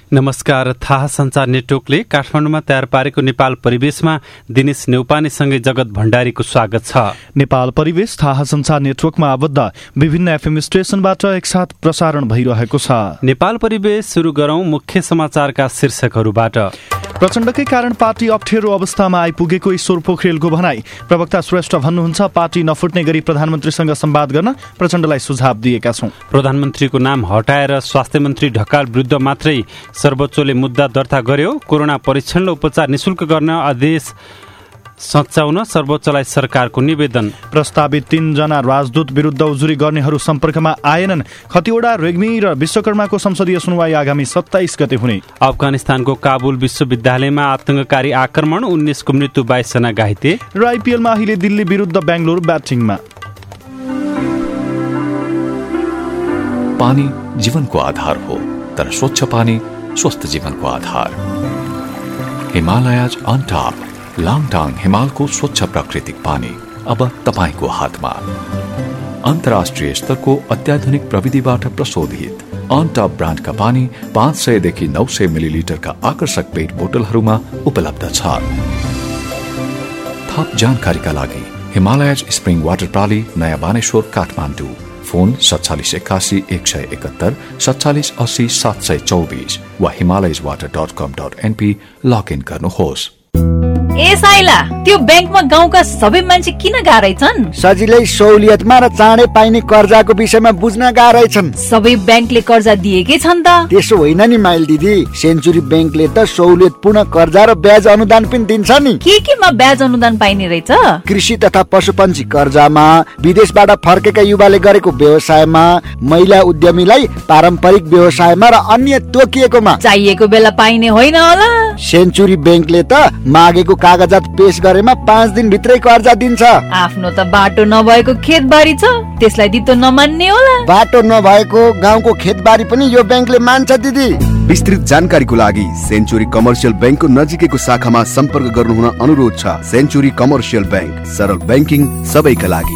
नमस्कार। थाहा सञ्चार नेटवर्कले काठमाडौँमा तयार पारेको नेपाल परिवेशमा दिनेश नेउपानेसँगै जगत भण्डारीको स्वागत छ। नेपाल परिवेश थाहा सञ्चार नेटवर्कमा आबद्ध विभिन्न एफएम स्टेशनबाट एकसाथ प्रसारण भइरहेको छ। नेपाल परिवेश सुरु गरौं मुख्य समाचारका शीर्षकहरूबाट। प्रचण्डकै कारण पार्टी अप्ठ्यारो अवस्थामा आइपुगेको ईश्वर पोखरेलको भनाई। प्रवक्ता श्रेष्ठ भन्नुहुन्छ, पार्टी नफुट्ने गरी प्रधानमन्त्रीसँग संवाद गर्न प्रचण्डलाई सुझाव दिएका छौं। प्रधानमन्त्रीको नाम हटाएर स्वास्थ्य मन्त्री ढकाल विरुद्ध मात्रै सर्वोच्चले मुद्दा दर्ता गर्यो। कोरोना परीक्षण र उपचार निशुल्क गर्न आदेश सच्याउन सर्वोच्चलाई सरकारको निवेदन। प्रस्तावित 3 जना राजदूत विरुद्ध उजुरी गर्नेहरू सम्पर्कमा आएनन्। खतिवडा, रेग्मी र विश्वकर्माको संसदीय सुनवाई आगामी 27 गते हुने। अफगानिस्तानको काबुल विश्वविद्यालयमा आतंककारी आक्रमण, 19 को मृत्यु, 22 जना घाइते। र आइपिएलमा अहिले दिल्ली विरुद्ध बेंगलुरु ब्याटिङमा। पानी जीवनको आधार हो, तर स्वच्छ पानी स्वस्थ जीवनको आधार। हिमालयज अन टप लाङटाङ हिमालको स्वच्छ प्राकृतिक पानी अब तपाईको हातमा। अन्तर्राष्ट्रिय स्तरको अत्याधुनिक प्रविधिबाट प्रशोधित अन टप ब्रान्डका पानी 500 देखि 900 मिलिलिटरका आकर्षक पेट बोतलहरूमा उपलब्ध छ। थप जानकारीका लागि हिमालयज स्प्रिङ वाटर प्रणाली, नयाँ बानेश्वर, काठमाडौँ। फोन 4781 171 47 80 724 वा himalayaswater.com.np लगइन गर्नुहोस्। ए साइला, त्यो बैंकमा गाउँका सबै मान्छे किन गाह्रै छन्? सजिलै सहुलियतमा र चाँडै पाइने कर्जाको विषयमा बुझ्न गाह्रै छन्। सबै बैंकले कर्जा दिएकै छन् त? त्यसो होइन नि माइल दिदी, सेन्चुरी बैंकले त सहुलियतपूर्ण कर्जा र ब्याज अनुदान पनि दिन्छ नि। केमा ब्याज अनुदान पाइने रहेछ? कृषि तथा पशुपन्छी कर्जामा, विदेशबाट फर्केका युवाले गरेको व्यवसायमा, महिला उद्यमीलाई पारम्परिक व्यवसायमा र अन्य तोकिएकोमा। चाहिएको बेला पाइने होइन होला? सेन्चुरी बैंकले त मागेको कागजात पेश गरेमा 5 दिन भित्रै कर्जा दिन्छ। आफ्नो त बाटो नभएको खेतबारी छ, त्यसलाई दितो नमान्ने होला? बाटो नभएको गाउँको खेतबारी पनि यो बैंकले मान्छ दिदी। विस्तृत जानकारीको लागि सेन्चुरी कमर्सियल बैंकको नजिकैको शाखामा सम्पर्क गर्नुहुन अनुरोध छ। सेन्चुरी कमर्सियल बैंक, सरल बैंकिङ सबैका लागि।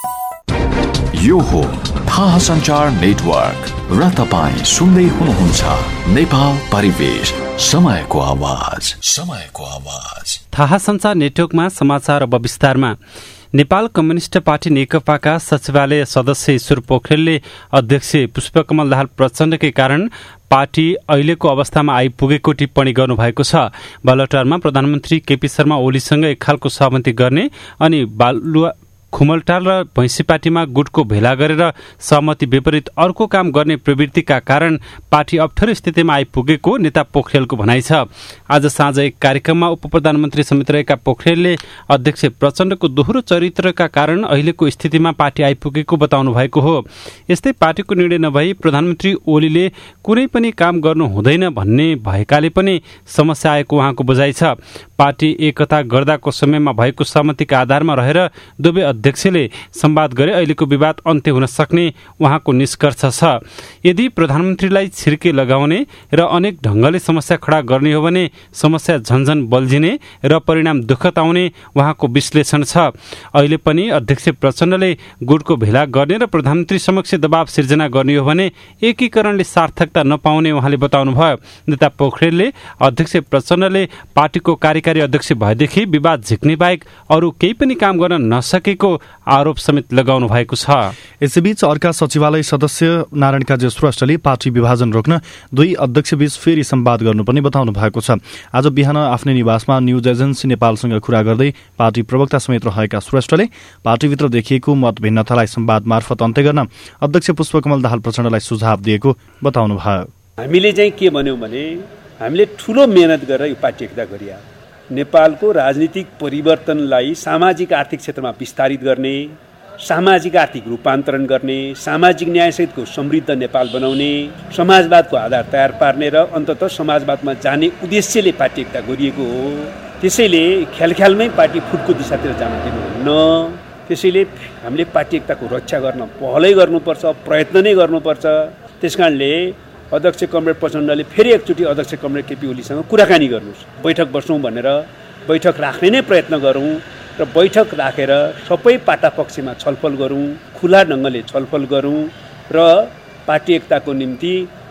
यो हो थाहा सञ्चार नेटवर्क र तपाईँ सुन्दै हुनुहुन्छ नेपाल परिवेश, समयको आवाज, समयको आवाज। थाहा सञ्चार नेटवर्कमा समाचार अब विस्तारमा। नेपाल कम्युनिस्ट पार्टी नेकपाका सचिवालय सदस्य ईश्वर पोखरेलले अध्यक्ष पुष्पकमल दाहाल प्रचण्डकै कारण पार्टी अहिलेको अवस्थामा आइपुगेको टिप्पणी गर्नुभएको छ। बालुवाटारमा प्रधानमन्त्री केपी शर्मा ओलीसँग एक खालको सहमति गर्ने अनि बालुवा खुमलटाल र भैँसीपाटीमा गुटको भेला गरेर सहमति विपरीत अर्को काम गर्ने प्रवृत्तिका कारण पार्टी अप्ठ्यारो स्थितिमा आइपुगेको नेता पोखरेलको भनाइ छ। आज साँझ एक कार्यक्रममा उपप्रधानमन्त्री समेत रहेका पोखरेलले अध्यक्ष प्रचण्डको दोहोरो चरित्रका कारण अहिलेको स्थितिमा पार्टी आइपुगेको बताउनु भएको हो। यस्तै पार्टीको निर्णय नभई प्रधानमन्त्री ओलीले कुनै पनि काम गर्नु हुँदैन भन्ने भएकाले पनि समस्या आएको उहाँको बुझाइ छ। पार्टी एकता गर्दाको समयमा भएको सहमतिका आधारमा रहेर दुवै अध्यक्षले संवाद गरे अहिलेको विवाद अन्त्य हुन सक्ने उहाँको निष्कर्ष छ। यदि प्रधानमन्त्रीलाई छिर्के लगाउने र अनेक ढंगले समस्या खडा गर्ने हो भने समस्या झन्झन बल्झिने र परिणाम दुःखद आउने उहाँको विश्लेषण छ। अहिले पनि अध्यक्ष प्रचण्डले गुटको भेला गर्ने र प्रधानमन्त्री समक्ष दबाव सिर्जना गर्ने हो भने एकीकरणले सार्थकता नपाउने उहाँले बताउनुभयो। नेता पोखरेलले अध्यक्ष प्रचण्डले पार्टीको कार्यकारी अध्यक्ष भएदेखि विवाद झिक्ने बाहेक अरू केही पनि काम गर्न नसकेको आरोप समेत लगाउनु भएको छ। यसैबीच अर्का सचिवालय सदस्य नारायण काजी श्रेष्ठले पार्टी विभाजन रोक्न दुई अध्यक्षबीच फेरि संवाद गर्नुपर्ने बताउनु भएको छ। आज बिहान आफ्नै निवासमा न्यूज एजेन्सी नेपालसँग कुरा गर्दै पार्टी प्रवक्ता समेत रहेका श्रेष्ठले पार्टीभित्र देखिएको मत भिन्नतालाई संवाद मार्फत अन्त्य गर्न अध्यक्ष पुष्पकमल दाहाल प्रचण्डलाई सुझाव दिएको बताउनुभयो। हामीले चाहिँ के भन्यौं भने हामीले ठूलो मेहनत गरेर यो पार्टी एकता गरिया नेपालको राजनीतिक परिवर्तनलाई सामाजिक आर्थिक क्षेत्रमा विस्तारित गर्ने, सामाजिक आर्थिक रूपान्तरण गर्ने, सामाजिक न्यायसहितको समृद्ध नेपाल बनाउने, समाजवादको आधार तयार पार्ने र अन्ततः समाजवादमा जाने उद्देश्यले पार्टी एकता गरिएको हो। त्यसैले ख्यालख्यालमै पार्टी फुटको दिशातिर जान दिनुहुन्न। त्यसैले हामीले पार्टी एकताको रक्षा गर्न पहलै गर्नुपर्छ, प्रयत्न नै गर्नुपर्छ। त्यसकारणले अध्यक्ष कमरेड प्रचण्डले फेरि एकचोटि अध्यक्ष कमरेड केपी ओलीसँग कुराकानी गर्नुहोस्, बैठक बस्छौँ भनेर बैठक राख्ने नै प्रयत्न गरौँ र बैठक राखेर सबै पाटा पक्षमा छलफल गरौँ, खुला ढङ्गले छलफल गरौँ र पार्टी एकताको निम्ति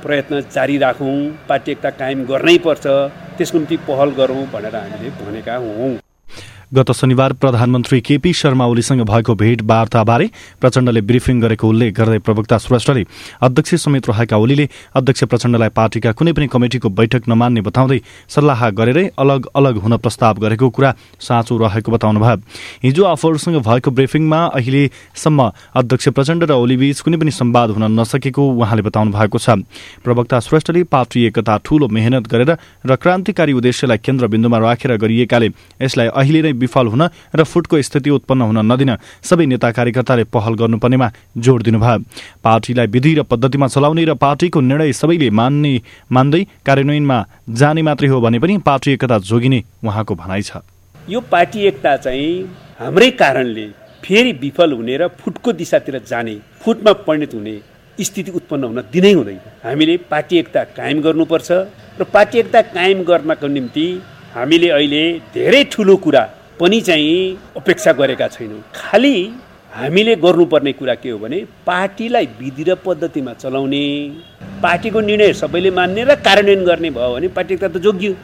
प्रयत्न जारी राखौँ, पार्टी एकता कायम गर्नै पर्छ, त्यसको निम्ति पहल गरौँ भनेर हामीले भनेका हौँ। गत शनिबार प्रधानमन्त्री केपी शर्मा ओलीसँग भएको भेटवार्ताबारे प्रचण्डले ब्रिफिङ गरेको उल्लेख गर्दै प्रवक्ता श्रेष्ठले अध्यक्ष समेत रहेका ओलीले अध्यक्ष प्रचण्डलाई पार्टीका कुनै पनि कमिटिको बैठक नमान्ने बताउँदै सल्लाह गरेरै अलग अलग हुन प्रस्ताव गरेको कुरा साँचो रहेको बताउनुभयो। हिजो आफूहरूसँग भएको ब्रिफिङमा अहिलेसम्म अध्यक्ष प्रचण्ड र ओलीबीच कुनै पनि संवाद हुन नसकेको उहाँले बताउनु भएको छ। प्रवक्ता श्रेष्ठले पार्टी एकता ठूलो मेहनत गरेर र क्रान्तिकारी उद्देश्यलाई केन्द्रबिन्दुमा राखेर गरिएकाले यसलाई अहिले नै विफल हुन र फुटको स्थिति उत्पन्न हुन नदिन सबै नेता कार्यकर्ताले पहल गर्नुपर्नेमा जोड़ दिनुभयो। पार्टीलाई विधि र पद्धतिमा चलाउने र पार्टीको निर्णय सबैले मान्दै कार्यान्वयनमा जाने मात्रै हो भने पनि पार्टी एकता जोगिने उहाँको भनाइ छ। यो पार्टी एकता चाहिँ हाम्रै कारणले फेरि विफल हुने र फुटको दिशातिर जाने, फुटमा परिणत हुने स्थिति उत्पन्न हुन दिनै हुँदैन। हामीले पार्टी एकता कायम गर्नुपर्छ र पार्टी एकता कायम गर्नको निम्ति हामीले अहिले धेरै ठुलो कुरा पनि चाहिँ अपेक्षा गरेका छैनौँ। खालि हामीले गर्नुपर्ने कुरा के हो भने पार्टीलाई विधि र पद्धतिमा चलाउने, पार्टीको निर्णय सबैले मान्ने र कार्यान्वयन गर्ने भयो भने पार्टी एकता त जोगियो।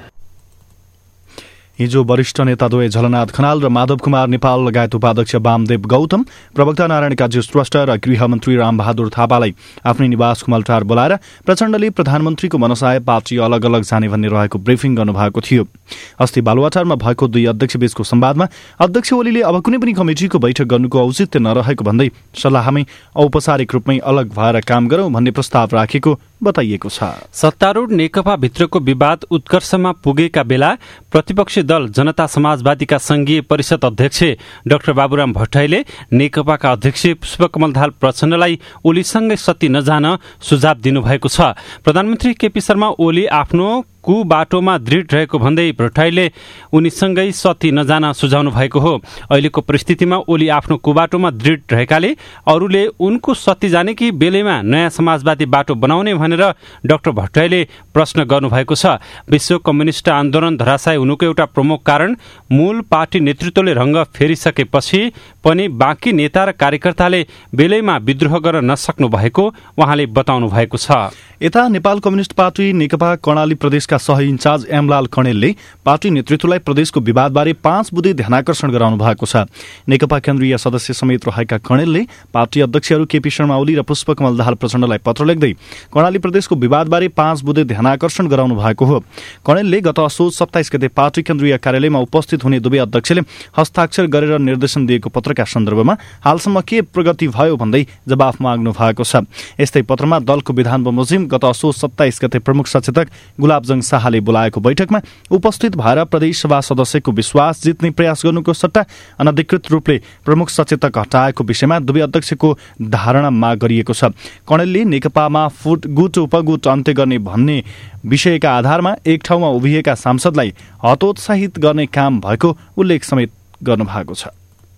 हिजो वरिष्ठ नेताद्वय झलनाथ खनाल र माधव कुमार नेपाल लगायत उपाध्यक्ष वामदेव गौतम, प्रवक्ता नारायण काजी श्रेष्ठ र गृहमन्त्री रामबहादुर थापालाई आफ्नै निवास कुमलटार बोलाएर प्रचण्डले प्रधानमन्त्रीको मनसाय पार्टी अलग अलग जाने भन्ने रहेको ब्रिफिङ गर्नुभएको थियो। अस्ति बालुवाटारमा भएको दुई अध्यक्षबीचको संवादमा अध्यक्ष ओलीले अब कुनै पनि कमिटिको बैठक गर्नुको औचित्य नरहेको भन्दै सल्लाहमै औपचारिक रूपमै अलग भएर काम गरौं भन्ने प्रस्ताव राखेको बताइएको छ। सत्तारूढ नेकपा भित्रको विवाद उत्कर्षमा पुगेका बेला प्रतिपक्षी दल जनता समाजवादीका संघीय परिषद अध्यक्ष डाक्टर बाबुराम भट्टराईले नेकपाका अध्यक्ष पुष्पकमल दाहाल प्रचण्डलाई ओलीसँगै सत्ती नजान सुझाव दिनुभएको छ। प्रधानमन्त्री केपी शर्मा ओली आफ्नो बाटोमा दृढ रहेको भन्दै भट्टराईले उनीसँगै सत्ती नजान सुझाउनु भएको हो। अहिलेको परिस्थितिमा ओली आफ्नो कुबाटोमा दृढ रहेकाले अरूले उनको सत्ती जाने कि बेलैमा नयाँ समाजवादी बाटो बनाउने भनेर डाक्टर भट्टराईले प्रश्न गर्नुभएको छ। विश्व कम्युनिष्ट आन्दोलन धराशायी हुनुको एउटा प्रमुख कारण मूल पार्टी नेतृत्वले रंग फेरिसकेपछि पनि बाँकी नेता र कार्यकर्ताले बेलैमा विद्रोह गर्न नसक्नु भएको उहाँले बताउनु भएको छ। यता नेपाल कम्युनिष्ट पार्टी नेकपा कर्णाली प्रदेशका सह इन्चार्ज एमलाल कणेलले पार्टी नेतृत्वलाई प्रदेशको विवादबारे 5 बुँदे ध्यानाकर्षण गराउनु भएको छ। नेकपा केन्द्रीय सदस्य समेत रहेका कणेलले पार्टी अध्यक्षहरू केपी शर्मा ओली र पुष्पकमल दाहाल प्रचण्डलाई पत्र लेख्दै कर्णाली प्रदेशको विवादबारे 5 बुँदे ध्यानाकर्षण गराउनु भएको हो। कणेलले गत असोज 27 गते पार्टी केन्द्रीय कार्यालयमा उपस्थित हुने दुवै अध्यक्षले हस्ताक्षर गरेर निर्देशन दिएको पत्रका सन्दर्भमा हालसम्म के प्रगति भयो भन्दै जवाफ माग्नु भएको छ। यस्तै पत्रमा दलको विधान बमोजिम गत असोज 27 गते प्रमुख सचेतक गुलाबजंग शाहले बोलाएको बैठकमा उपस्थित भएर प्रदेश सभा सदस्यको विश्वास जित्ने प्रयास गर्नुको सट्टा अनधिकृत रूपले प्रमुख सचेतक हटाएको विषयमा दुवै अध्यक्षको धारणा माग गरिएको छ। कणेलले नेकपामा गुट उपगुट अन्त्य गर्ने भन्ने विषयका आधारमा एक ठाउँमा उभिएका सांसदलाई हतोत्साहित गर्ने काम भएको उल्लेख समेत गर्नुभएको छ।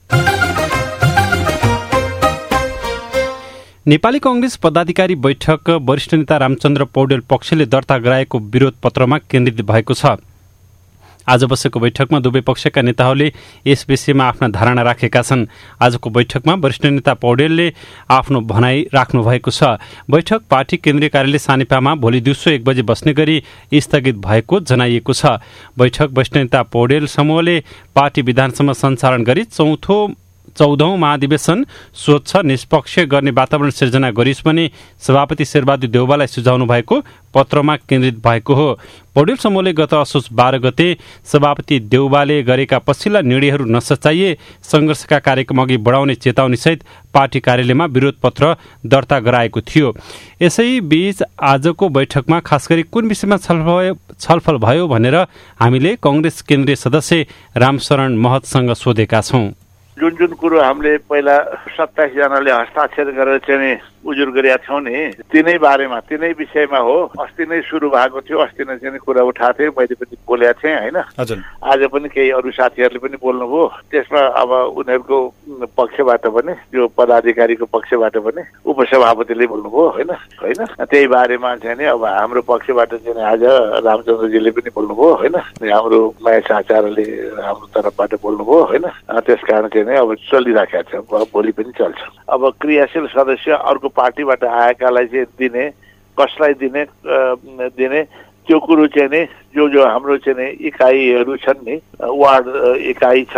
नेपाली कांग्रेस पदाधिकारी बैठक वरिष्ठ नेता रामचन्द्र पौडेल पक्षले दर्ता गराएको विरोध पत्रमा केन्द्रित भएको छ। आज बसेको बैठकमा दुवै पक्षका नेताहरूले यस विषयमा आफ्ना धारणा राखेका छन्। आजको बैठकमा वरिष्ठ नेता पौडेलले आफ्नो भनाई राख्नु भएको छ। बैठक पार्टी केन्द्रीय कार्यालय सानेपामा भोलि दिउँसो 1 बजे बस्ने गरी स्थगित भएको जनाइएको छ। बैठक वरिष्ठ नेता पौडेल समूहले पार्टी विधानसभा सञ्चालन गरी 14औं महाधिवेशन स्वच्छ निष्पक्ष गर्ने वातावरण सिर्जना गरिस् भने सभापति शेरबहादुर देउवालाई सुझाउनु भएको पत्रमा केन्द्रित भएको हो। पौडेल समूहले गत असोज 12 गते सभापति देउवाले गरेका पछिल्ला निर्णयहरू नसचाइए संघर्षका कार्यक्रम अघि बढाउने चेतावनी सहित पार्टी कार्यालयमा विरोध पत्र दर्ता गराएको थियो। यसै बीच आजको बैठकमा खासगरी कुन विषयमा छलफल भयो भनेर हामीले कांग्रेस केन्द्रीय सदस्य रामशरण महतसँग सोधेका छौं। जुन कुरो हामीले पहिला 27 जनाले हस्ताक्षर गरेर चाहिँ उजुर गरेका थियौँ नि, तिनै बारेमा तिनै विषयमा हो। अस्ति नै सुरु भएको थियो, अस्ति नै चाहिँ कुरा उठाएको थिएँ, मैले पनि बोलेको थिएँ होइन। आज पनि केही अरू साथीहरूले पनि बोल्नुभयो। त्यसमा अब उनीहरूको पक्षबाट पनि जो पदाधिकारीको पक्षबाट पनि उपसभापतिले बोल्नुभयो होइन। त्यही बारेमा चाहिँ नि अब हाम्रो पक्षबाट चाहिँ आज रामचन्द्रजीले पनि बोल्नुभयो होइन। हाम्रो महेश आचार्यले हाम्रो तर्फबाट बोल्नुभयो होइन। त्यसकारण चाहिँ नि अब चलिराखेको छ, भोलि पनि चल्छ। अब क्रियाशील सदस्य अर्को पार्टीबाट आएकालाई चाहिँ दिने कसलाई दिने त्यो कुरो चाहिँ नि जो हाम्रो चाहिँ नि इकाइहरू छन् नि, वार्ड इकाइ छ,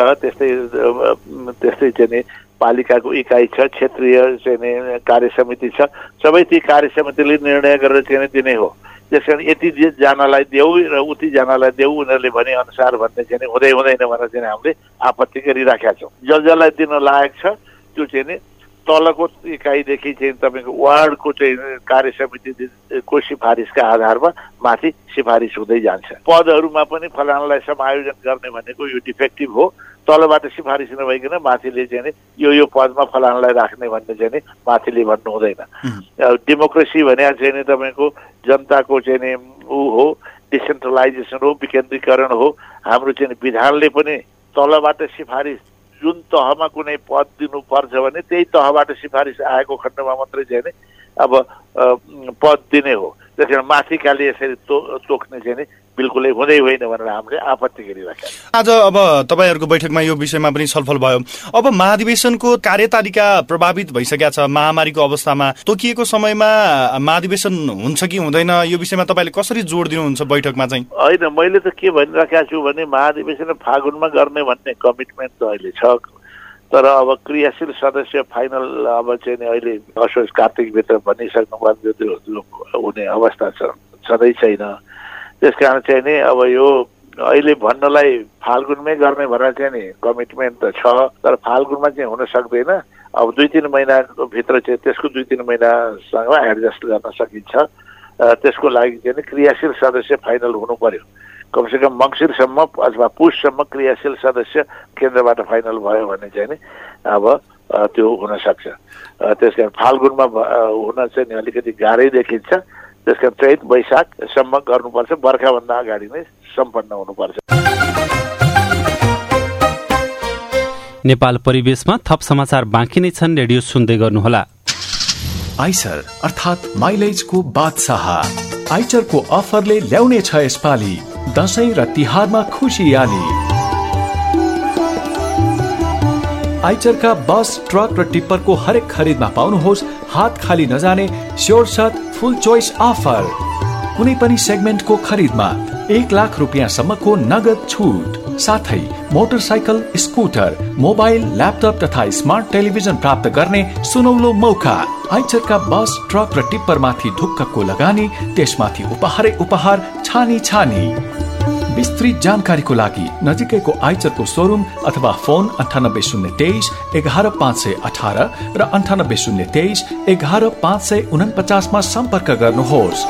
त्यस्तै चाहिँ नि पालिकाको इकाइ छ, क्षेत्रीय चाहिँ नि कार्य समिति छ, सबै ती कार्य समितिले निर्णय गरेर चाहिँ दिने हो। त्यसकारण यति जनालाई देऊ र उति जनालाई देऊ उनीहरूले भने अनुसार भन्ने चाहिँ हुँदैन भनेर चाहिँ हामीले आपत्ति गरिराखेका छौँ। जसलाई दिन लायक छ त्यो चाहिँ नि तलको इकाइदेखि चाहिँ तपाईँको वार्डको चाहिँ कार्य समितिको सिफारिसका आधारमा माथि सिफारिस हुँदै जान्छ। पदहरूमा पनि फलानालाई समायोजन गर्ने भनेको यो डिफेक्टिभ हो, तलबाट सिफारिस नभइकन माथिले चाहिँ यो पदमा फलानालाई राख्ने भन्ने चाहिँ माथिले भन्नु हुँदैन। डेमोक्रेसी भने चाहिँ नि तपाईँको जनताको चाहिँ नि हो, डिसेन्ट्रलाइजेसन हो, विकेन्द्रीकरण हो। हाम्रो चाहिँ विधानले पनि तलबाट सिफारिस जुन तहमा कुनै पद दिनुपर्छ भने त्यही तहबाट सिफारिस आएको खण्डमा मात्रै चाहिँ नि अब पद दिने हो। त्यसकारण माथिकाले यसरी तोक्ने चाहिँ नि बिल्कुलै हुँदै होइन भनेर हामीले आपत्ति गरिराखेका छौँ। आज अब तपाईँहरूको बैठकमा यो विषयमा पनि छलफल भयो। अब महाधिवेशनको कार्यतालिका प्रभावित भइसकेका छ। महामारीको अवस्थामा तोकिएको समयमा महाधिवेशन हुन्छ कि हुँदैन यो विषयमा तपाईँले कसरी जोड दिनुहुन्छ बैठकमा चाहिँ? होइन, मैले त के भनिराखेका छु भने महाधिवेशन फागुनमा गर्ने भन्ने कमिटमेन्ट त अहिले छ, तर अब क्रियाशील सदस्य फाइनल अब चाहिँ अहिले असोज कार्तिकभित्र भनिसक्नु पर्ने त्यो हुने अवस्था छँदै छैन। त्यसकारण चाहिँ नि अब यो अहिले भन्नलाई फाल्गुनमै गर्ने भनेर चाहिँ नि कमिटमेन्ट त छ, तर फाल्गुनमा चाहिँ हुन सक्दैन। अब 2-3 महिनाको भित्र चाहिँ त्यसको 2-3 महिनासँग एडजस्ट गर्न सकिन्छ। त्यसको लागि चाहिँ नि क्रियाशील सदस्य फाइनल हुनु पर्यो। कमसेकम मङ्सिरसम्म अथवा पुससम्म क्रियाशील सदस्य केन्द्रबाट फाइनल भयो भने चाहिँ नि अब त्यो हुन सक्छ। त्यसकारण फाल्गुनमा हुन चाहिँ नि अलिकति गाह्रै देखिन्छ। त्यसका चैत वैशाखसम्म गर्नुपर्छ, बर्खाभन्दा अगाडि नै सम्पन्न हुनुपर्छ। नेपाल परिवेशमा थप समाचार बाँकी नै छन्, रेडियो सुन्दै गर्नुहोला। आइसर अर्थात् माइलेजको बादशाह आइचरको अफरले ल्याउने छ यसपालि दशैं र तिहारमा खुसियाली। आइचरका बस, ट्रक र टिप्परको हरेक खरिदमा पाउनुहोस् हात खाली नजाने sure shot full choice offer. कुनै पनि सेगमेन्टको खरिदमा 1 लाख रुपियाँसम्मको नगद छुट, साथै मोटरसाइकल, स्कुटर, मोबाइल, ल्यापटप तथा स्मार्ट टेलिभिजन प्राप्त गर्ने सुनौलो मौका। आइचरका बस, ट्रक र टिप्परमाथि ढुक्कको लगानी, त्यसमाथि उपहारै उपहार छानी छानी। विस्तृत जानकारीको लागि नजिकैको आइचरको सोरुम अथवा फोन 9803 11518 र 9803 11549 मा सम्पर्क गर्नुहोस्।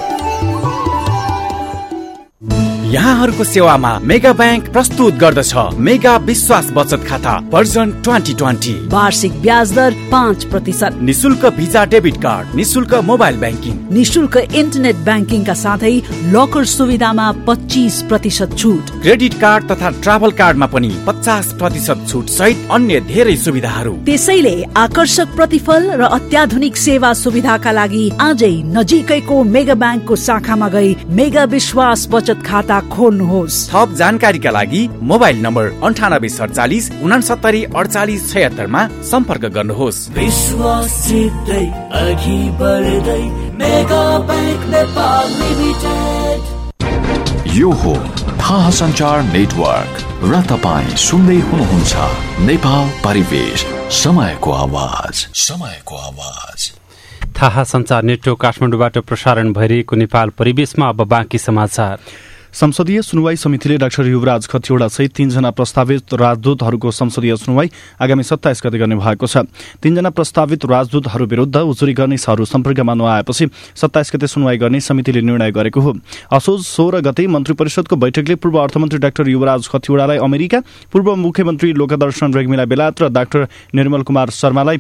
यहाँहरूको सेवामा मेगा बैंक प्रस्तुत गर्दछ मेगा विश्वास बचत खाता भर्जन 2020। वार्षिक ब्याज दर 5%, निशुल्क भिजा डेबिट कार्ड, निशुल्क मोबाइल ब्याङ्किङ, निशुल्क इन्टरनेट ब्याङ्किङका साथै लकर सुविधामा 25% छुट, क्रेडिट कार्ड तथा ट्राभल कार्डमा पनि 50% छुट सहित अन्य धेरै सुविधाहरू। त्यसैले आकर्षक प्रतिफल र अत्याधुनिक सेवा सुविधाका लागि आजै नजिकैको मेगा ब्याङ्कको शाखामा गई मेगा विश्वास बचत खाता खोल्नुहोस्। थप जानकारीका लागि मोबाइल नम्बर 9847 69 48 76 मा सम्पर्क गर्नुहोस्। विश्वासितै अघि बढ्दै मेगा बैंक नेपाल लिमिटेड। यो हो थाहा सञ्चार नेटवर्क र तपाईँ सुन्दै हुनुहुन्छ नेपाल परिवेश, समयको आवाज, समयको आवाज। थाहा सञ्चार नेटवर्क काठमाडौँबाट प्रसारण भइरहेको नेपाल परिवेशमा अब बाँकी समाचार। संसदीय सुनवाई समितिले डाक्टर युवराज खतिवड़ा सहित 3 जना प्रस्तावित राजदूतहरूको संसदीय सुनवाई आगामी 27 गते गर्ने भएको छ। 3 जना प्रस्तावित राजदूतहरू विरूद्ध उजुरी गर्नेहरू सम्पर्कमा नआएपछि 27 गते सुनवाई गर्ने समितिले निर्णय गरेको हो। असोज 16 गते मन्त्री परिषदको बैठकले पूर्व अर्थमन्त्री डाक्टर युवराज खतिवड़ालाई अमेरिका, पूर्व मुख्यमन्त्री लोकदर्शन रेग्मीलाई बेलायत र डाक्टर निर्मल कुमार शर्मालाई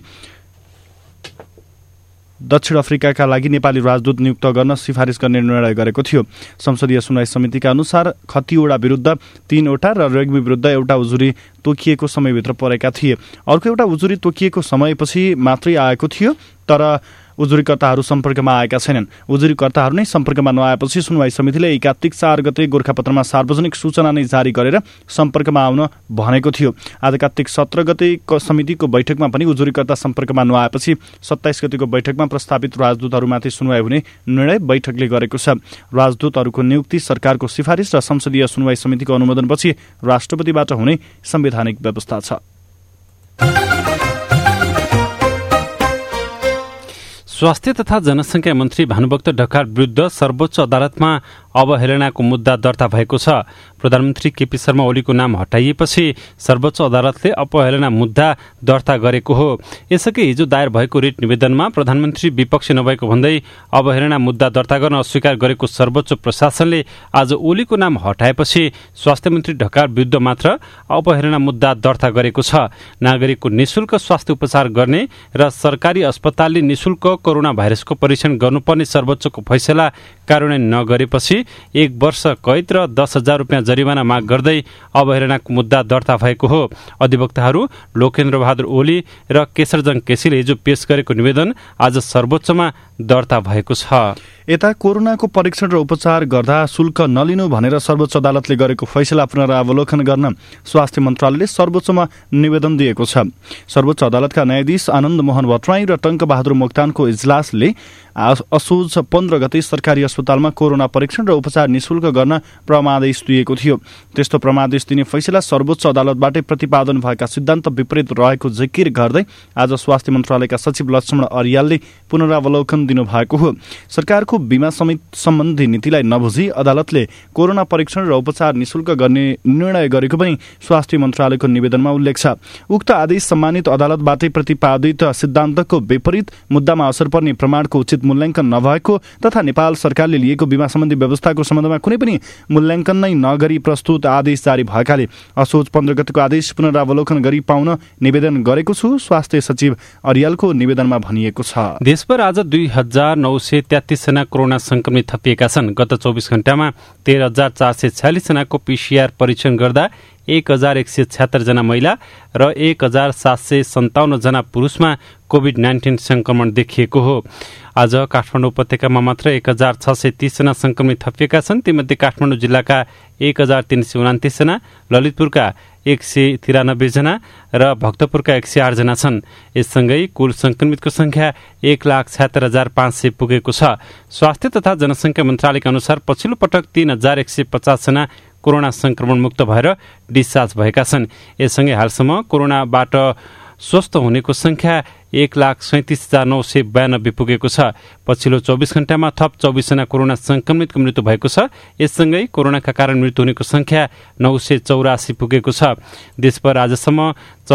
दक्षिण अफ्रिकाका लागि नेपाली राजदूत नियुक्त गर्न सिफारिस गर्ने निर्णय गरेको थियो। संसदीय सुनवाई समितिका अनुसार खतिवड़ा विरूद्ध 3 वटा र रेग्मी विरूद्ध एउटा उजुरी तोकिएको समयभित्र परेका थिए। अर्को एउटा उजुरी तोकिएको समयपछि मात्रै आएको थियो, तर उजुरीकर्ताहरू सम्पर्कमा आएका छैनन्। उजुरीकर्ताहरू नै सम्पर्कमा नआएपछि सुनवाई समितिले कार्तिक 4 गते गोरखापत्रमा सार्वजनिक सूचना नै जारी गरेर सम्पर्कमा आउन भनेको थियो। आज कार्तिक 17 गते समितिको बैठकमा पनि उजुरीकर्ता सम्पर्कमा नआएपछि 27 गतेको बैठकमा प्रस्तावित राजदूतहरूमाथि सुनवाई हुने निर्णय बैठकले गरेको छ। राजदूतहरूको नियुक्ति सरकारको सिफारिस र संसदीय सुनवाई समितिको अनुमोदनपछि राष्ट्रपतिबाट हुने संवैधानिक व्यवस्था छ। स्वास्थ्य तथा जनसंख्या मन्त्री भानुभक्त ढकाल विरुद्ध सर्वोच्च अदालतमा अवहेलनाको मुद्दा दर्ता भएको छ। प्रधानमन्त्री केपी शर्मा ओलीको नाम हटाइएपछि सर्वोच्च अदालतले अपहेलना मुद्दा दर्ता गरेको हो। यसअघि हिजो दायर भएको रिट निवेदनमा प्रधानमन्त्री विपक्षी नभएको भन्दै अवहेलना मुद्दा दर्ता गर्न अस्वीकार गरेको सर्वोच्च प्रशासनले आज ओलीको नाम हटाएपछि स्वास्थ्य मन्त्री ढकाल विरुद्ध मात्र अपहेलना मुद्दा दर्ता गरेको छ। नागरिकको निशुल्क स्वास्थ्य उपचार गर्ने र सरकारी अस्पतालले निशुल्क कोरोना भाइरसको परीक्षण गर्नुपर्ने सर्वोच्चको फैसला कार्यान्वयन नगरेपछि 1 वर्ष कैद र 10,000 रुपियाँ जरिवाना माग गर्दै अवहेलनाको मुद्दा दर्ता भएको हो। अधिवक्ताहरू लोकेन्द्र बहादुर ओली र केशरजङ केसीले हिजो पेश गरेको निवेदन आज सर्वोच्चमा दर्ता भएको छ। यता कोरोनाको परीक्षण र उपचार गर्दा शुल्क नलिनु भनेर सर्वोच्च अदालतले गरेको फैसला पुनरावलोकन गर्न स्वास्थ्य मन्त्रालयले सर्वोच्चमा निवेदन दिएको छ। सर्वोच्च अदालतका न्यायाधीश आनन्द मोहन भट्टराई र टंक बहादुर मोक्तानको इजलासले असोज 15 गते सरकारी अस्पतालमा कोरोना परीक्षण र उपचार निशुल्क गर्न परमादेश दिएको थियो। त्यस्तो परमादेश दिने फैसला सर्वोच्च अदालतबाटै प्रतिपादन भएका सिद्धान्त विपरीत रहेको जिकिर गर्दै आज स्वास्थ्य मन्त्रालयका सचिव लक्ष्मण अर्यालले पुनरावलोकन दिनुभएको हो। सरकारको बीमा सम्बन्धी नीतिलाई नबुझी अदालतले कोरोना परीक्षण र उपचार निशुल्क गर्ने निर्णय गरेको पनि स्वास्थ्य मन्त्रालयको निवेदनमा उल्लेख छ। उक्त आदेश सम्मानित अदालतबाटै प्रतिपादित सिद्धान्तको विपरीत मुद्दामा असर पर्ने प्रमाणको उचित मूल्याङ्कन नभएको तथा नेपाल सरकारले लिएको बीमा सम्बन्धी व्यवस्थाको सम्बन्धमा कुनै पनि मूल्याङ्कन नै नगरी प्रस्तुत आदेश जारी भएकाले असोज 15 गतेको आदेश पुनरावलोकन गरी पाउन निवेदन गरेको छु, स्वास्थ्य सचिव अर्यालको निवेदनमा भनिएको छ। देशभर आज 2,933 जना कोरोना संक्रमित थपिएका छन्। गत 24 घण्टामा 13,446 जनाको पीसीआर परीक्षण गर्दा 1,176 जना महिला र 1,757 जना पुरुषमा कोभिड-19 संक्रमण देखिएको हो। आज काठमाडौँ उपत्यकामा मात्र 1,630 जना संक्रमित थपिएका छन्। तीमध्ये काठमाडौँ जिल्लाका 1,329 जना, ललितपुरका 193 जना र भक्तपुरका 108 जना छन्। यससँगै कुल संक्रमितको संख्या 1,76,500 पुगेको छ। स्वास्थ्य तथा जनसंख्या मन्त्रालयका अनुसार पछिल्लो पटक 3,150 जना कोरोना संक्रमण मुक्त भएर डिस्चार्ज भएका छन्। यससँगै हालसम्म कोरोनाबाट स्वस्थ हुनेको संख्या 1,37,992 पुगेको छ। पछिल्लो 24 घण्टामा थप 24 जना कोरोना संक्रमितको मृत्यु भएको छ। यससँगै कोरोनाका कारण मृत्यु हुनेको संख्या 984 पुगेको छ। देशभर आजसम्म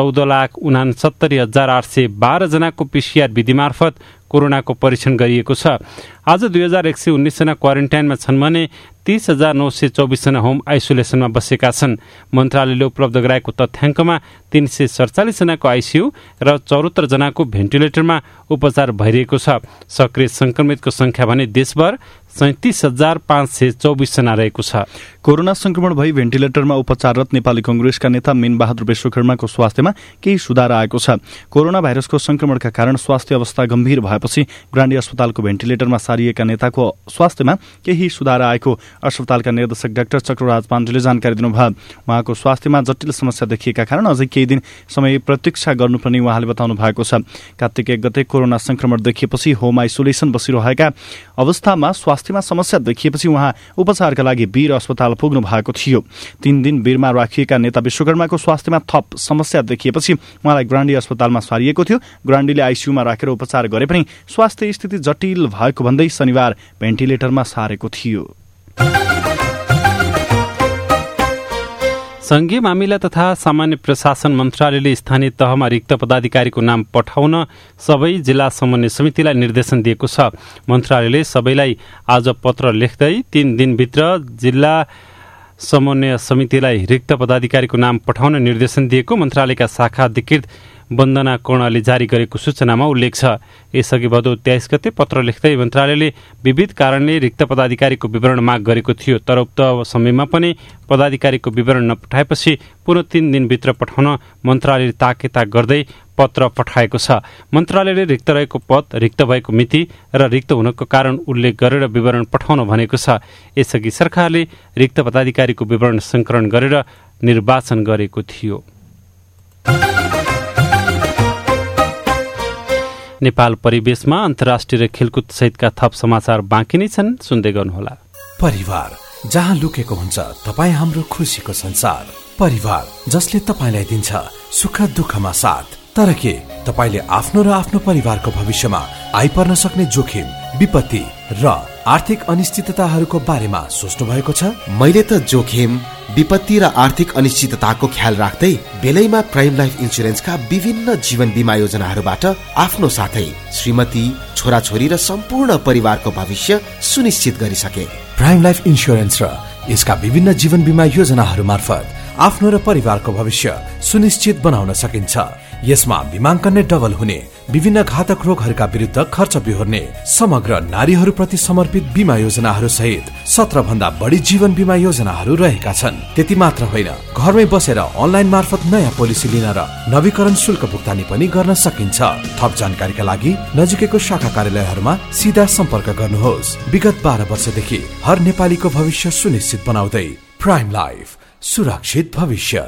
14,69,812 जनाको पीसीआर विधि मार्फत कोरोनाको परीक्षण गरिएको छ। आज 2,119 जना क्वारेन्टाइनमा छन् भने 30,924 जना होम आइसोलेसनमा बसेका छन्। मन्त्रालयले उपलब्ध गराएको तथ्याङ्कमा 347 जनाको आइसियू र 74 जनाको भेन्टिलेटरमा उपचार भइरहेको छ। सक्रिय संक्रमितको संख्या भने देशभर 37,524 जना रहेको छ। कोरोना संक्रमण भई भेन्टिलेटरमा उपचाररत नेपाली कंग्रेसका नेता मीनबहादुर विश्वकर्माको स्वास्थ्यमा केही सुधार आएको छ। कोरोना भाइरसको संक्रमणका कारण स्वास्थ्य अवस्था गम्भीर भएपछि ग्रान्डी अस्पतालको भेन्टिलेटरमा सारिएका नेताको स्वास्थ्यमा केही सुधार आएको अस्पतालका निर्देशक डाक्टर चक्रराज पाण्डेले जानकारी दिनुभयो। उहाँको स्वास्थ्यमा जटिल समस्या देखिएका कारण अझै केही दिन समय प्रतीक्षा गर्नुपर्ने उहाँले बताउनु भएको छ। कार्तिक 1 गते कोरोना संक्रमण देखिएपछि होम आइसोलेसन बसिरहेका अवस्थामा स्वास्थ्यमा समस्या देखिएपछि उहाँ उपचारका लागि वीर अस्पताल पुग्नु भएको थियो। 3 दिन वीरमा राखिएका नेता विश्वकर्माको स्वास्थ्यमा थप समस्या देखिएपछि उहाँलाई ग्रान्डी अस्पतालमा सारिएको थियो। ग्रान्डीले आइसियूमा राखेर उपचार गरे पनि स्वास्थ्य स्थिति जटिल भएको भन्दै शनिबार भेन्टिलेटरमा सारेको थियो। संघीय मामिला तथा सामान्य प्रशासन मन्त्रालयले स्थानीय तहमा रिक्त पदाधिकारीको नाम पठाउन सबै जिल्ला समन्वय समितिलाई निर्देशन दिएको छ। मन्त्रालयले सबैलाई आज पत्र लेख्दै 3 दिनभित्र जिल्ला समन्वय समितिलाई रिक्त पदाधिकारीको नाम पठाउन निर्देशन दिएको मन्त्रालयका शाखा अधिकृत वन्दना कर्णले जारी गरेको सूचनामा उल्लेख छ। यसअघि भदौ 23 गते पत्र लेख्दै मन्त्रालयले विविध कारणले रिक्त पदाधिकारीको विवरण माग गरेको थियो, तर उक्त समयमा पनि पदाधिकारीको विवरण नपठाएपछि पुनः 3 दिनभित्र पठाउन मन्त्रालयले ताकेता गर्दै पत्र पठाएको छ। मन्त्रालयले रिक्त रहेको पद, रिक्त भएको मिति र रिक्त हुनको कारण उल्लेख गरेर विवरण पठाउन भनेको छ। यसअघि सरकारले रिक्त पदाधिकारीको विवरण संकलन गरेर निर्वाचन गरेको थियो। नेपाल परिवेशमा अन्तर्राष्ट्रिय खेलकुद सहितका थप समाचार बाँकी नै छन्, सुन्दै गर्नुहोला। परिवार जहाँ लुकेको हुन्छ तपाईँ हाम्रो खुसीको संसार। परिवार जसले तपाईँलाई दिन्छ सुख दुःखमा साथ। तर के तपाईले आफ्नो र आफ्नो परिवारको भविष्यमा आइपर्न सक्ने जोखिम, विपत्ति र आर्थिक अनिश्चितताहरूको बारेमा सोच्नु भएको छ? मैले त जोखिम, विपत्ति र आर्थिक अनिश्चितताको ख्याल राख्दै बेलैमा प्राइम लाइफ इन्सुरेन्सका विभिन्न जीवन बीमा योजनाहरूबाट आफ्नो साथै श्रीमती, छोराछोरी र सम्पूर्ण परिवारको भविष्य सुनिश्चित गरिसके। प्राइम लाइफ इन्सुरेन्स र यसका विभिन्न जीवन बीमा योजनाहरू मार्फत आफ्नो र परिवारको भविष्य सुनिश्चित बनाउन सकिन्छ। यसमा बीमाङ्कन नै डबल हुने, विभिन्न घातक रोगहरूका विरुद्ध खर्च बिहोर्ने, समग्र नारीहरूप्रति समर्पित बीमा योजनाहरू सहित 17 भन्दा बढी जीवन बीमा योजनाहरू रहेका छन्। त्यति मात्र होइन, घरमै बसेर अनलाइन मार्फत नयाँ पोलिसी लिन र नवीकरण शुल्क भुक्तानी पनि गर्न सकिन्छ। थप जानकारीका लागि नजिकैको शाखा कार्यालयहरूमा सीधा सम्पर्क गर्नुहोस्। विगत 12 वर्षदेखि हर नेपालीको भविष्य सुनिश्चित बनाउँदै प्राइम लाइफ, सुरक्षित भविष्य।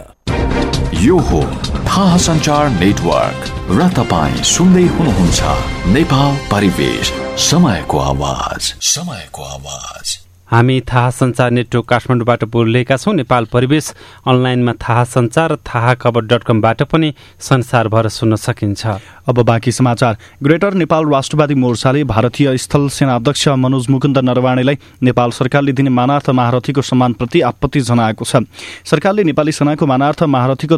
यो हो थाहा सञ्चार नेटवर्क र तपाईँ सुन्दै हुनुहुन्छ नेपाल परिवेश, समयको आवाज, समयको आवाज। हामी थाहा सञ्चार नेटवर्क काठमाडौँबाट बोलिरहेका छौँ। नेपाल परिवेश अनलाइनमा थाहा सञ्चार र थाहाखबर.com-बाट पनि संसारभर सुन्न सकिन्छ। अब बाँकी समाचार। ग्रेटर नेपाल राष्ट्रवादी मोर्चाले भारतीय स्थल सेना अध्यक्ष मनोज मुकुन्द नरवाणेलाई नेपाल सरकारले दिने मानार्थ महारथीको सम्मानप्रति आपत्ति जनाएको छ। सरकारले नेपाली सेनाको मानार्थ महारथीको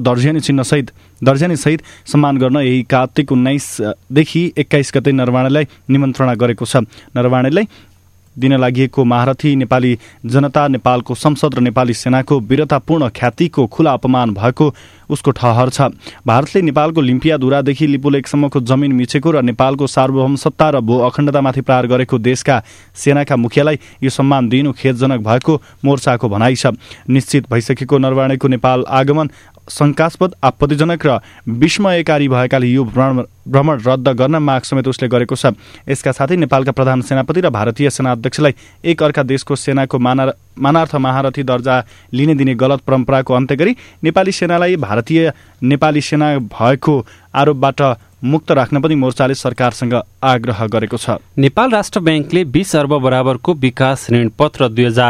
दर्जानी सहित सम्मान गर्न यही कार्तिक 19देखि 21 गते नरवाणेलाई निमन्त्रणा गरेको छ। नरवाणेलाई दिन लागि महारथी नेपाली जनता, नेपालको संसद र नेपाली सेनाको वीरतापूर्ण ख्यातिको खुला अपमान भएको उसको ठहर छ। भारतले नेपालको लिम्पियाधुरादेखि लिपुलेकसम्मको जमिन मिचेको र नेपालको सार्वभौमसत्ता र भू अखण्डतामाथि प्रहार गरेको देशका सेनाका मुखियालाई यो सम्मान दिनु खेदजनक भएको मोर्चाको भनाइ छ। निश्चित भइसकेको नरवाणेको नेपाल आगमन शङ्कास्पद, आपत्तिजनक र विस्मयकारी भएकाले यो भ्रमण रद्द गर्न माग समेत उसले गरेको छ। यसका साथै नेपालका प्रधान सेनापति र भारतीय सेना अध्यक्षलाई एक अर्का देशको सेनाको मानार्थ महारथी दर्जा लिने दिने गलत परम्पराको अन्त्य गरी नेपाली सेनालाई भारतीय नेपाली सेना भएको आरोपबाट मुक्त राख्न पनि मोर्चाले सरकारसँग आग्रह गरेको छ। नेपाल राष्ट्र ब्याङ्कले 20 अर्ब बराबरको विकास ऋण पत्र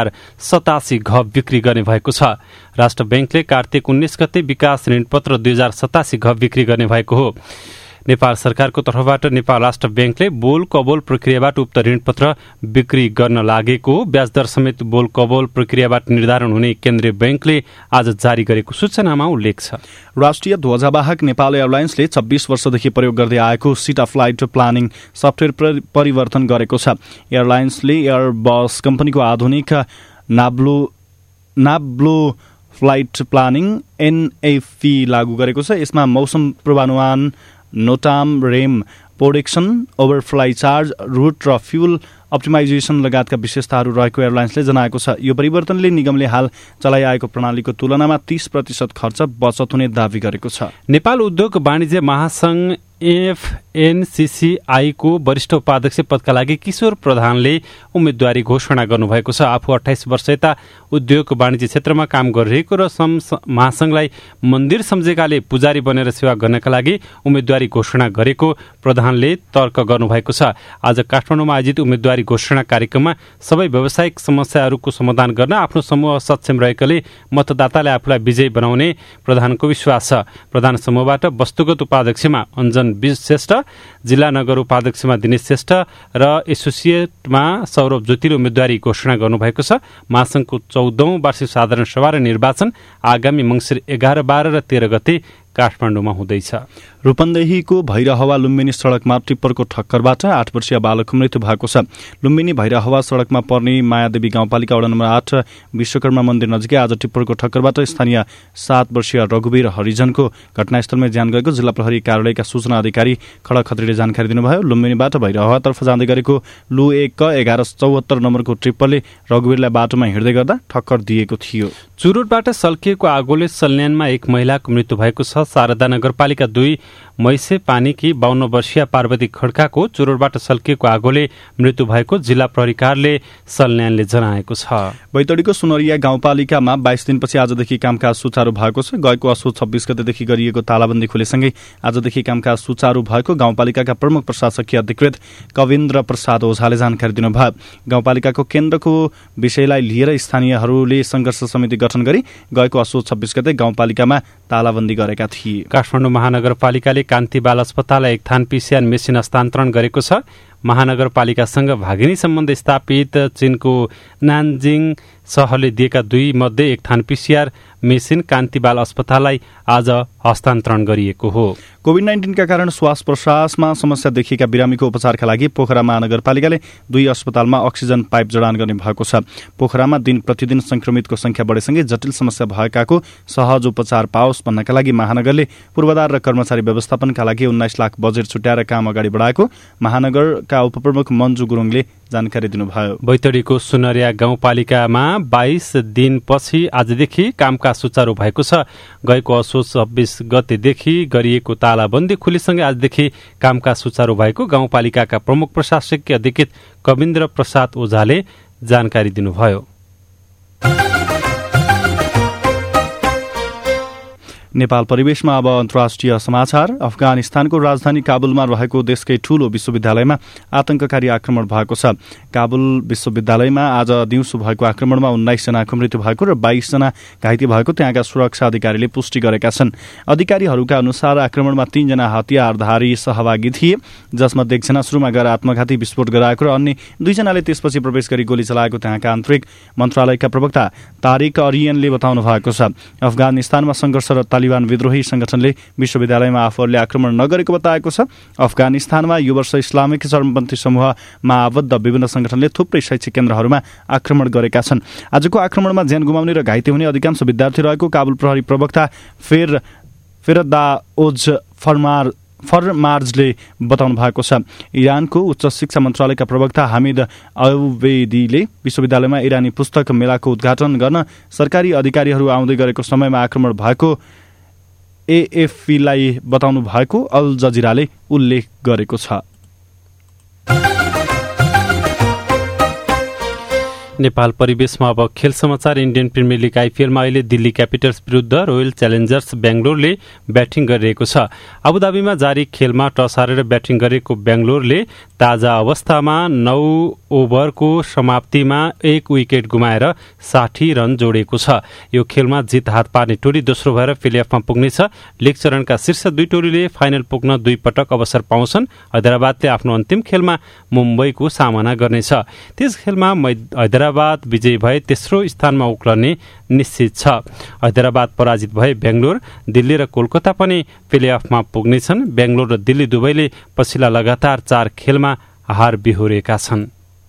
2087 घ बिक्री गर्ने भएको छ। राष्ट्र ब्याङ्कले कार्तिक 19 गते विकास ऋण पत्र 2087 घ बिक्री गर्ने भएको हो। नेपाल सरकारको तर्फबाट नेपाल राष्ट्र ब्याङ्कले बोल कबोल प्रक्रियाबाट उक्त ऋणपत्र बिक्री गर्न लागेको ब्याजदर समेत बोल कबोल प्रक्रियाबाट निर्धारण हुने केन्द्रीय ब्याङ्कले आज जारी गरेको सूचनामा उल्लेख छ। राष्ट्रिय ध्वजावाहक नेपाल एयरलाइन्सले 26 वर्षदेखि प्रयोग गर्दै आएको सिटा फ्लाइट प्लानिङ सफ्टवेयर परिवर्तन गरेको छ। एयरलाइन्सले एयरबस कम्पनीको आधुनिक नाब्लो फ्लाइट प्लानिङ NAF लागू गरेको छ। यसमा मौसम पूर्वानुमान, नोटाम, रेम प्रोडक्सन, ओभरफ्लाइ चार्ज, रुट र फ्युल अप्टिमाइजेसन लगायतका विशेषताहरू रहेको एयरलाइन्सले जनाएको छ। यो परिवर्तनले निगमले हाल चलाइआएको प्रणालीको तुलनामा 30% खर्च बचत हुने दावी गरेको छ। नेपाल उद्योग वाणिज्य महासंघ FNCCI को वरिष्ठ उपाध्यक्ष पदका लागि किशोर प्रधानले उम्मेदवारी घोषणा गर्नुभएको छ। आफू 28 वर्ष यता उद्योग वाणिज्य क्षेत्रमा काम गरिरहेको र महासंघलाई मन्दिर सम्झेकाले पुजारी बनेर सेवा गर्नका लागि उम्मेदवारी घोषणा गरेको प्रधानले तर्क गर्नुभएको छ। आज काठमाडौँमा आयोजित उम्मेदवारी घोषणा कार्यक्रममा सबै व्यावसायिक समस्याहरूको समाधान गर्न आफ्नो समूह सक्षम रहेकोले मतदाताले आफूलाई विजयी बनाउने प्रधानको विश्वास छ। प्रधान समूहबाट वस्तुगत उपाध्यक्षमा अञ्जन श्रेष्ठ, जिल्ला नगर उपाध्यक्षमा दिनेश श्रेष्ठ र एसोसिएटमा सौरभ ज्योतिले उम्मेदवारी घोषणा गर्नुभएको छ। महासंघको 14औं वार्षिक साधारण सभा र निर्वाचन आगामी मङ्सिर 11, 12 र 13 गते काठमाडौँमा हुँदैछ। रूपन्देहीको भैरहवा लुम्बिनी सड़कमा टिप्परको ठक्करबाट 8 वर्षीय बालकको मृत्यु भएको छ। लुम्बिनी भैरहवा सड़कमा पर्ने मायादेवी गाउँपालिका वडा नम्बर 8 विश्वकर्मा मन्दिर नजिकै आज टिप्परको ठक्करबाट स्थानीय 7 वर्षीय रघुवीर हरिजनको घटनास्थलमै ज्यान गएको जिल्ला प्रहरी कार्यालयका सूचना अधिकारी खडक खत्रीले जानकारी दिनुभयो। लुम्बिनीबाट भैरहवातर्फ जाँदै गरेको लु 1 1174 नम्बरको ट्रिप्परले रघुवीरलाई बाटोमा हिँड्दै गर्दा ठक्कर दिएको थियो। चुरोटबाट सल्किएको आगोले सल्यानमा एक महिलाको मृत्यु भएको छ। शारदा नगरपालिका 2 मैसे पानीकी 52 वर्षीय पार्वती खड्काको चुरोटबाट सल्किएको आगोले मृत्यु भएको जिल्ला प्रहरी कार्यालय सल्यानले जनाएको छ। बैतडीको सुनरिया गाउँपालिकामा 22 दिनपछि आजदेखि कामकाज सुचारू भएको छ। गएको असोज 26 गतेदेखि गरिएको तालाबन्दी खुलेसँगै आजदेखि कामकाज सुचारू भएको गाउँपालिकाका प्रमुख प्रशासकीय अधिकृत कविन्द्र प्रसाद ओझाले जानकारी दिनुभयो। गाउँपालिकाको केन्द्रको विषयलाई लिएर स्थानीयहरूले संघर्ष समिति गठन गरी गएको असोज 26 गते गाउँपालिकामा तालाबन्दी गरेका थिए। काठमाडौँ महानगरपालिकाले कान्ति बाल अस्पताललाई एक थान पीसीआर मेसिन हस्तान्तरण गरेको छ। महानगरपालिकासँग भागिनी सम्बन्ध स्थापित चीनको नानजिङ सहरले दिएका 2 मध्ये एक थान पीसीआर मेसिन कान्ति बाल अस्पताललाई आज हस्तान्तरण गरिएको हो। कोभिड-19 का कारण श्वास प्रश्वासमा समस्या देखिएका बिरामीको उपचारका लागि पोखरा महानगरपालिकाले 2 अस्पतालमा अक्सिजन पाइप जडान गर्ने भएको छ। पोखरामा दिन प्रतिदिन संक्रमितको संख्या बढेसँगै जटिल समस्या भएकाको सहज उपचार पाओस् भन्नका लागि महानगरले पूर्वाधार र कर्मचारी व्यवस्थापनका लागि 19 लाख बजेट छुट्याएर काम अगाडि बढाएको महानगरका उपप्रमुख मन्जु गुरुङले जानकारी दिनुभयो। बैतडीको सुनरिया गाउँपालिकामा 22 दिनपछि आजदेखि कामकाज सुचारू भएको छ। गएको असोज 26 गतेदेखि गरिएको तालाबन्दी खुलेसँगै आजदेखि कामकाज सुचारू भएको गाउँपालिकाका प्रमुख प्रशासकीय अधिकृत कविन्द्र प्रसाद ओझाले जानकारी दिनुभयो। नेपाल परिवेशमा अब अन्तर्राष्ट्रिय समाचार। अफगानिस्तानको राजधानी काबुलमा रहेको देशकै ठूलो विश्वविद्यालयमा आतंककारी आक्रमण भएको छ। काबुल विश्वविद्यालयमा आज दिउँसो भएको आक्रमणमा 19 जनाको मृत्यु भएको र 22 जना घाइते भएको त्यहाँका सुरक्षा अधिकारीले पुष्टि गरेका छन्। अधिकारीहरूका अनुसार आक्रमणमा 3 जना हतियारधारी सहभागी थिए, जसमध्ये 1 जना सुरुमा गएर आत्मघाती विस्फोट गराएको र अन्य 2 जनाले त्यसपछि प्रवेश गरी गोली चलाएको त्यहाँका आन्तरिक मन्त्रालयका प्रवक्ता तारिक अरियनले बताउनु भएको छ। अफगानिस्तानमा संघर्षरत तालिबान विद्रोही संगठनले विश्वविद्यालयमा आफूहरूले आक्रमण नगरेको बताएको छ। अफगानिस्तानमा यो वर्ष इस्लामिक चरमपन्थी समूहमा आबद्ध विभिन्न संगठनले थुप्रै शैक्षिक केन्द्रहरूमा आक्रमण गरेका छन्। आजको आक्रमणमा ज्यान गुमाउने र घाइते हुने अधिकांश विद्यार्थी रहेको काबुल प्रहरी प्रवक्ता फिरदाओज फरमार्जले बताउनु भएको छ। इरानको उच्च शिक्षा मन्त्रालयका प्रवक्ता हामिद अवेदीले विश्वविद्यालयमा इरानी पुस्तक मेलाको उद्घाटन गर्न सरकारी अधिकारीहरू आउँदै गरेको समयमा आक्रमण भएको एएफपीलाई बताउनु भएको अल जजिराले उल्लेख गरेको छ। नेपाल परिवेशमा अब खेल समाचार। इन्डियन प्रिमियर लिग आइपिएलमा अहिले दिल्ली क्यापिटल्स विरुद्ध रोयल च्यालेन्जर्स बेंगलोरले ब्याटिङ गरिरहेको छ। अबुधाबीमा जारी खेलमा टस हारेर ब्याटिङ गरेको बेंगलोरले ताजा अवस्थामा 9 ओभरको समाप्तिमा 1 विकेट गुमाएर 60 रन जोडेको छ। यो खेलमा जित हात पार्ने टोली दोस्रो भएर प्लेअफमा पुग्नेछ। लीग चरणका शीर्ष 2 टोलीले फाइनल पुग्न 2 पटक अवसर पाउँछन्। हैदराबादले आफ्नो अन्तिम खेलमा मुम्बईको सामना गर्नेछ। त्यस खेलमा हैदराबाद विजयी भए तेस्रो स्थानमा उक्लने निश्चित छ। हैदराबाद पराजित भए बेंगलोर, दिल्ली र कोलकाता पनि प्लेअफमा पुग्नेछन्। बेंगलोर र दिल्ली दुवैले पछिल्ला लगातार 4 खेलमा हार बिहोरेका छन्।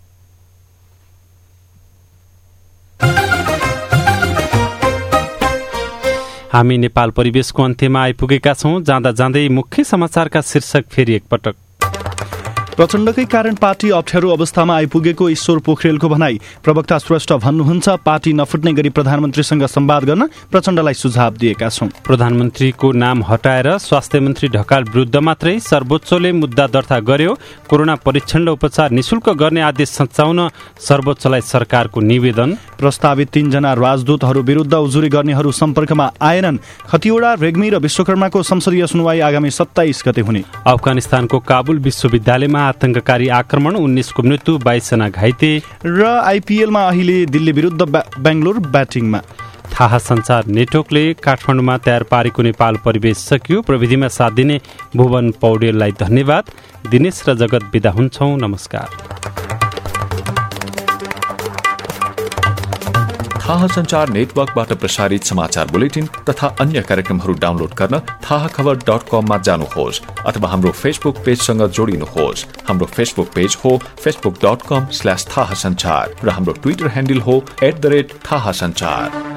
हामी नेपाल परिवेशको अन्त्यमा आइपुगेका छौं। जाँदा जाँदै मुख्य समाचारका शीर्षक फेरि एकपटक। प्रचण्डकै कारण पार्टी अप्ठ्यारो अवस्थामा आइपुगेको ईश्वर पोखरेलको भनाई। प्रवक्ता श्रेष्ठ भन्नुहुन्छ पार्टी नफुट्ने गरी प्रधानमन्त्रीसँग संवाद गर्न प्रचण्डलाई सुझाव दिएका छौं। प्रधानमन्त्रीको नाम हटाएर स्वास्थ्य मन्त्री ढकाल विरुद्ध मात्रै सर्वोच्चले मुद्दा दर्ता गर्यो। कोरोना परीक्षण र उपचार निशुल्क गर्ने आदेश सच्याउन सर्वोच्चलाई सरकारको निवेदन। प्रस्तावित 3 जना राजदूतहरू विरुद्ध उजुरी गर्नेहरू सम्पर्कमा आएनन्। खतिवडा, रेग्मी र विश्वकर्माको संसदीय सुनवाई आगामी 27 गते हुने। अफगानिस्तानको काबुल विश्वविद्यालयमा आतंककारी आक्रमण, 19 को मृत्यु, 22 जना घाइते। र आइपिएलमा अहिले दिल्ली विरुद्ध बेंगलोर ब्याटिङमा। थाहा संचार नेटवर्कले काठमाडौँमा तयार पारेको नेपाल परिवेश सकियो। प्रविधिमा साथ दिने भुवन पौडेललाई धन्यवाद। दिनेश र जगत बिदा हुन्छौं। नमस्कार। थाहा संचार नेटवर्कबाट प्रसारित समाचार बुलेटिन तथा अन्य कार्यक्रमहरू डाउनलोड गर्न थाहाखबर.com मा जानुहोस् अथवा हाम्रो फेसबुक पेजसँग जोडिनुहोस्। हाम्रो फेसबुक पेज हो facebook.com/थाहासंचार र हाम्रो ट्विटर ह्यान्डल हो @थाहासंचार।